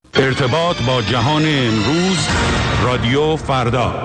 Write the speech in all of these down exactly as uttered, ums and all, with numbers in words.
ارتباط با جهان امروز، رادیو فردا.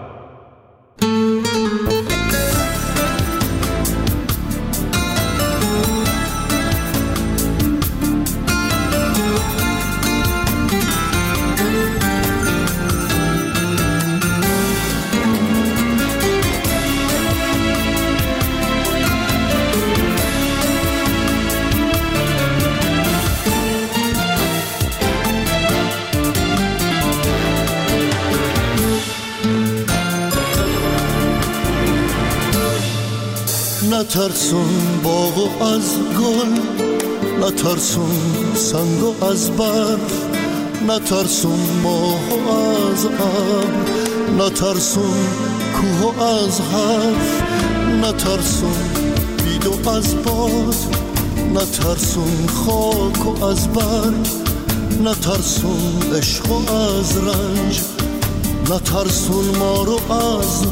نترسون باغ از گل، نترسون سنگ از برف، نترسون ماه از ابر، نترسون کوه از حرف، نترسون بید از باد، نترسون خاک و از برگ، نترسون عشق و از رنج، نترسون ما رو از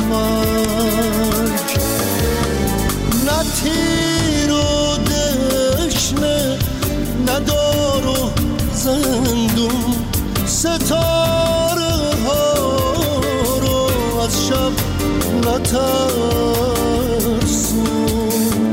مرگ. نه تیر و دشنه، نه دار و زندون، ستاره ها رو از شب نترسون.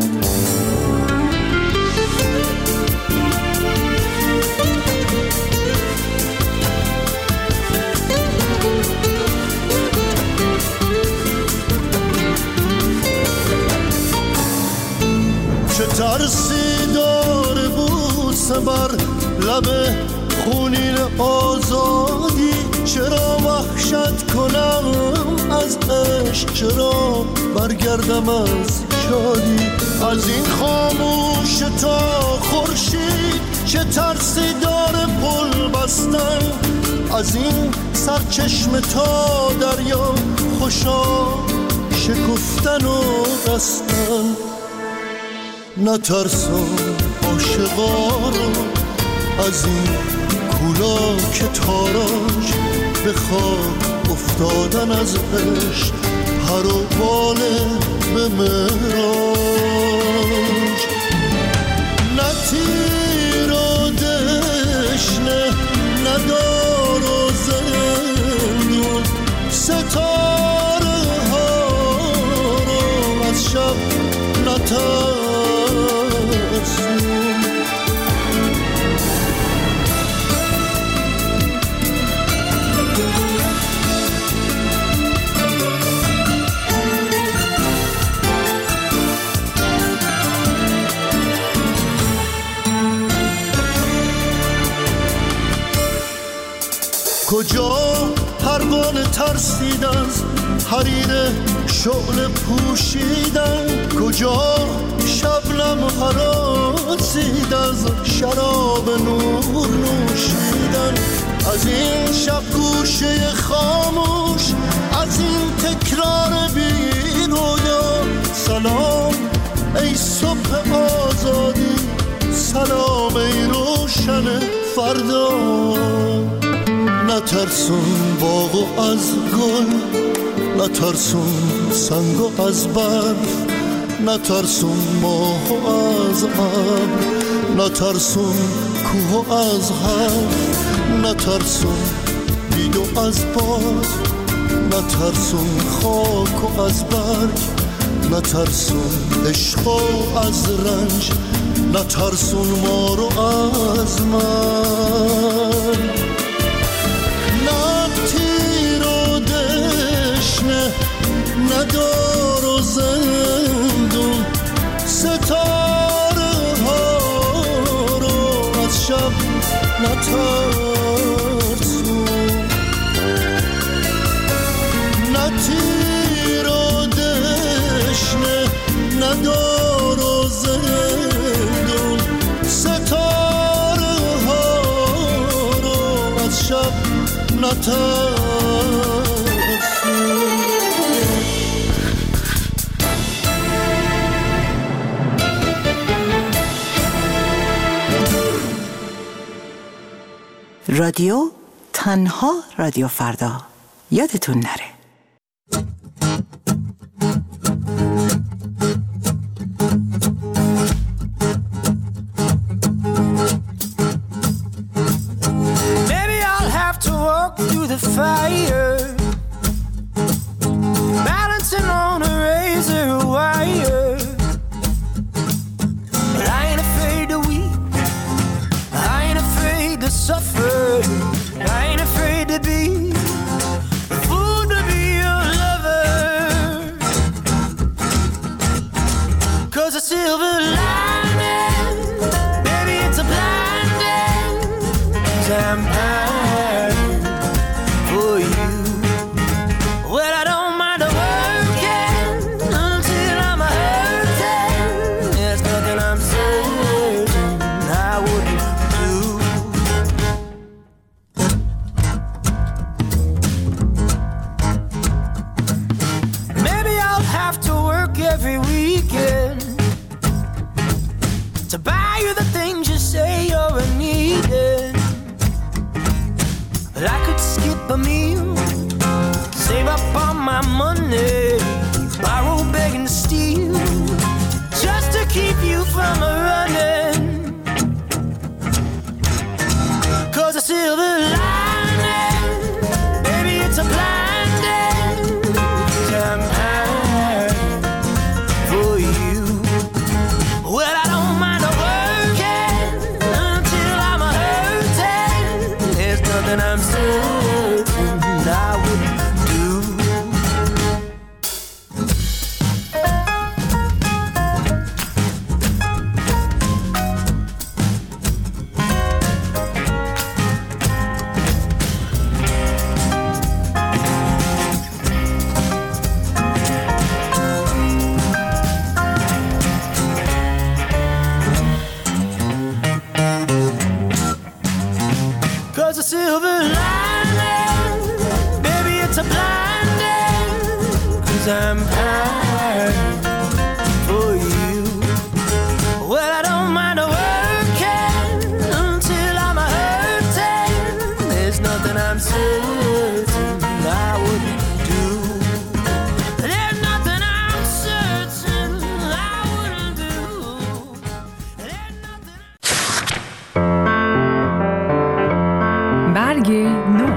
چه ترسی داره بوسه بر لب خونین آزادی، چرا وحشت کنم از عشق، چرا برگردم از شادی. از این خاموش تا خورشید چه ترسی داره پل بستن، از این سرچشمه تا دریا خوشا شکفتن و رستن. نترسون عاشقا رو از این کولا که تاراج، به خاک افتادن از عشق هر و باله به مراج. نه تیر و دشنه، نه دار و زندون، ستاره ها رو از شب نترسون. کجا پروانه ترسید از حریر شعله پوشیدن، کجا شبنم هراسید از شراب نور نوشیدن. از این شب گوشه خاموش، از این تکرار بی رویا، سلام ای صبح آزادی، سلام ای روشن فردا. نترسون باغ از گل، نترسون سنگ از برف، نترسون ماه از ابر، نترسون کوه از حرف، نترسون بید از باد، نترسون خاک و از برگ، نترسون عشق و از رنج، نترسون ما رو از مرگ. نه تیر و دشنه، نه دار و زندون، ستاره ها رو از شب نترسون. نه تیر و دشنه، نه دار و زندون، ستاره ها رو از شب رادیو تنها رادیو فردا، یادتون نره. walk through the fire, balancing on a razor wire. But I ain't afraid to weep, I ain't afraid to suffer, I ain't afraid to be the fool to be your lover. 'Cause a silver lining, baby, it's a blinding vampire for you. Well, I don't mind working until I'm hurting. There's nothing I'm certain I wouldn't do. Maybe I'll have to work every weekend to buy you the things you say you're needing. But I could skip a meal, save up all my money, borrow, beg and steal, just to keep you from running. 'Cause a silver lining, baby, it's a blinding vampire for you. Well, I don't mind working until I'm hurting. There's nothing I'm certain I wouldn't do. Cause a silver lining, baby, it's a blinding vampire for you. Well, I don't mind working until I'm hurting. There's nothing I'm certain I wouldn't do. There's nothing I'm certain I wouldn't do. There's nothing. برگ نو.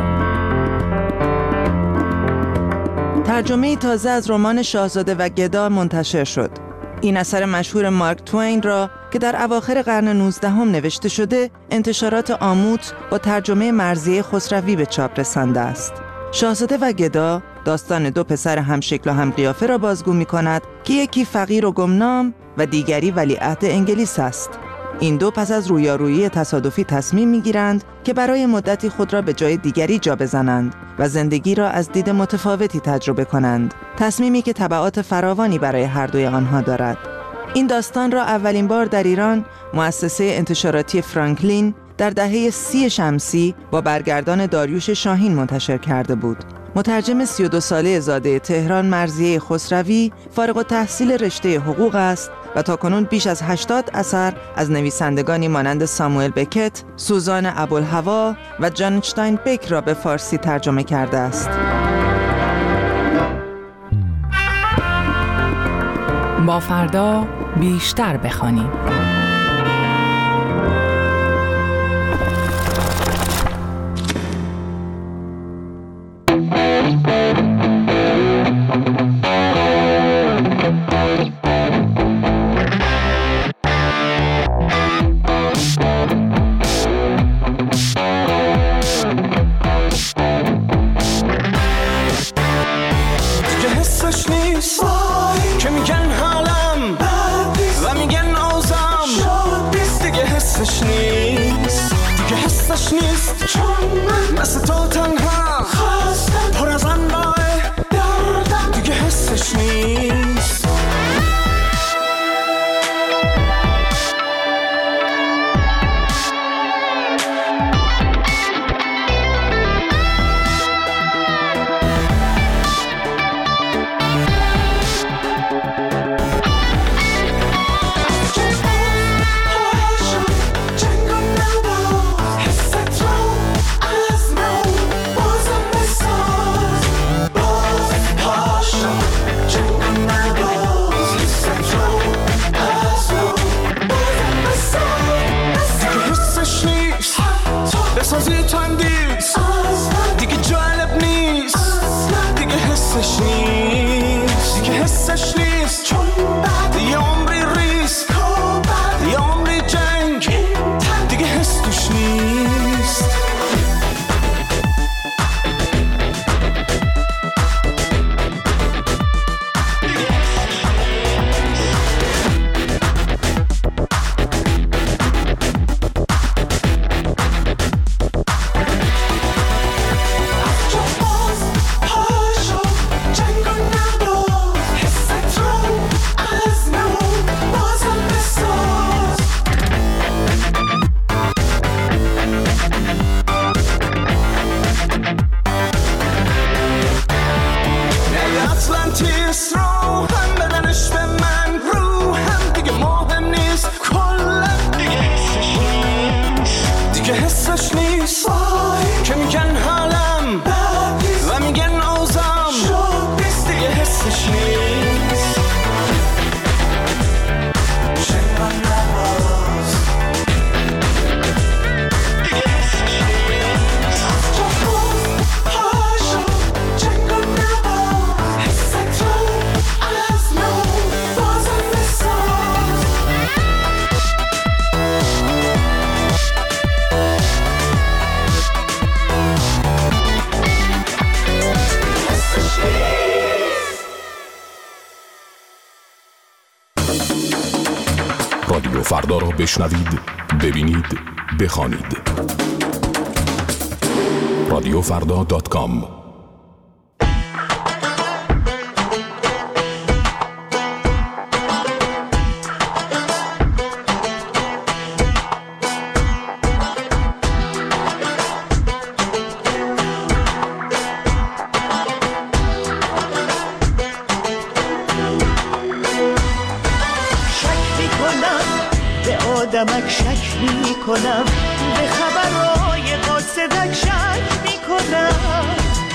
ترجمه تازه از رمان شاهزاده و گدا منتشر شد. این اثر مشهور مارک توین را که در اواخر قرن نوزدهم نوشته شده، انتشارات آموت با ترجمه مرضیه خسروی به چاپ رسانده است. شاهزاده و گدا داستان دو پسر همشکل و همقیافه را بازگو می کند که یکی فقیر و گمنام و دیگری ولیعهد انگلیس است. این دو پس از رویارویی تصادفی تصمیم می‌گیرند که برای مدتی خود را به جای دیگری جا بزنند و زندگی را از دید متفاوتی تجربه کنند. تصمیمی که تبعات فراوانی برای هر دوی آنها دارد. این داستان را اولین بار در ایران مؤسسه انتشاراتی فرانکلین در دهه سی شمسی با برگردان داریوش شاهین منتشر کرده بود. مترجم سی و دو ساله زاده تهران مرضیه خسروی فارغ التحصیل رشته حقوق است و تاکنون بیش از هشتاد اثر از نویسندگانی مانند ساموئل بکت، سوزان ابوالهوا و جان اشتاین بک را به فارسی ترجمه کرده است. با فردا بیشتر بخوانیم. بسازی تندیز دیگه حسش نیست که میگن حالم و میگن اوزام دیگه حسش نیست. شنگان نباز دیگه حسش نیست. جفون هاشو شنگان نباز حس تو از نو بازم بساز. رادیو فردا را بشنوید، ببینید، بخوانید. رادیو فردا دات کام. آدمک شک می کنم، به خبرهای قاصدک شک می کنم.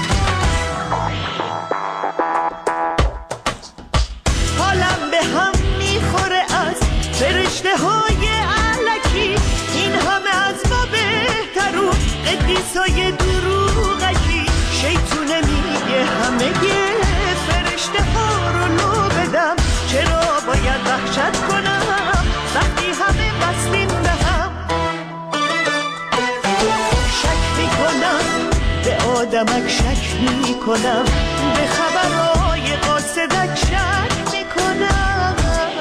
حالم به هم می خوره از فرشته های علکی، این همه از ما بهترون قدیسای دروغکی. شیطونه میگه همه فرشته ها رو لو بدم، چرا باید وحشت کنم وقتی همه بستیم به هم. شک می کنم به آدمک شک می کنم، به خبرهای قاصدک شک می کنم.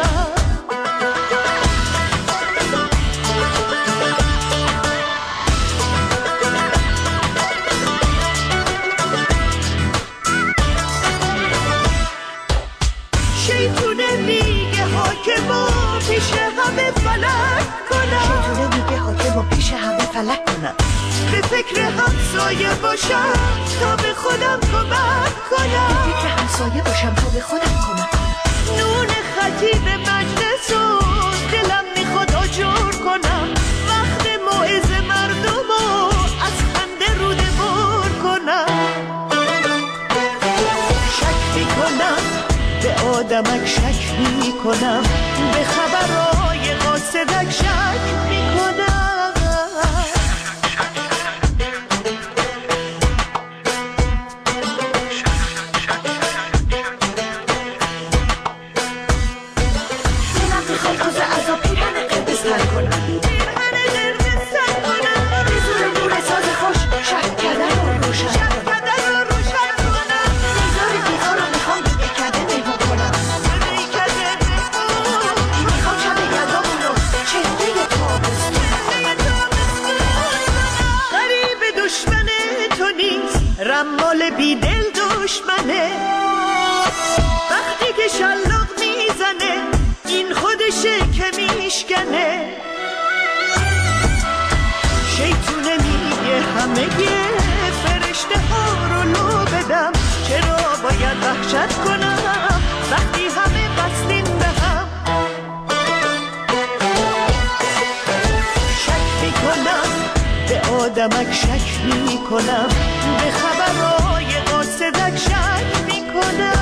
شیطونه میگه حاکما پیش همه فلک کنم. شیطونه میگه حاکما پیش همه فلک کنم. به فکر همسایه باشم تا به خودم کمک کنم. به فکر همسایه باشم تا به خودم کمک کنم. نون خطیب مجلس و دلم میخواد آجر کنم. وقت موعظه مردم و از خنده روده بر کنم. شک میکنم به آدمک شک می کنم، به خبرهای قاصدک شک می کنم. دلم میخواد روز عذاب پیرهن قرمز تر کنم، پیرهن قرمز تر کنم. به زور نور ساز خوش شب کردن رو روشن شب کردن رو روشن کنم. نزار دیوار رو میخوام به کده میمون کنم، به کده میمون. میخوام شب یزامون رو چهره تابستون غریب دشمن تو نیست، رمال بیدل دشمنه. وقتی که شلاق میزنه این خودشه که میشکنه. شیطونه میگه همه فرشته ها رو لو بدم، چرا باید وحشت کنم وقتی همه بستیم به هم. شک میکنم به آدمک شک میکنم، به خبرهای قاصدک شک میکنم.